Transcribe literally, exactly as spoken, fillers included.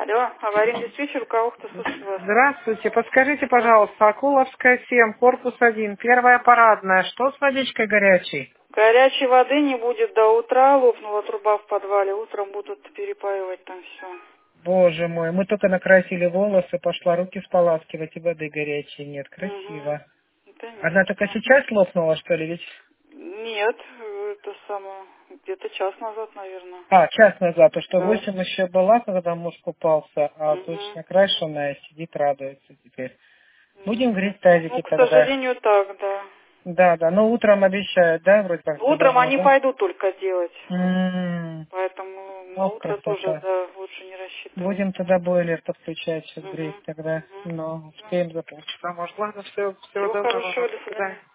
Алло, аварийный диспетчер, у кого кто слушает вас? Здравствуйте. Подскажите, пожалуйста, Акуловская семь, корпус один, первая парадная. Что с водичкой горячей? Горячей воды не будет до утра, лопнула труба в подвале, утром будут перепаивать там все. Боже мой, мы только накрасили волосы, пошла руки споласкивать, и воды горячей нет. Красиво. Угу. Это Она нет. только сейчас лопнула, что ли? Ведь... Нет, это самое, где-то час назад, наверное. А, час назад, то что Да. восемь еще была, когда муж купался, а Угу. точно накрашенная сидит, радуется теперь. Будем греть Ну, тазики к тогда. сожалению, так, да. Да, да, но утром обещают, да, вроде как все Утром должно, они да? пойдут только делать. М, Поэтому на Ох, утро тоже, красота. да, лучше не рассчитывать. Будем тогда бойлер подключать, сейчас Угу. греть тогда. Угу. Но успеем за полчаса. Может, ладно, все, всего Всего доброго хорошего, вам, до до свидания. свидания.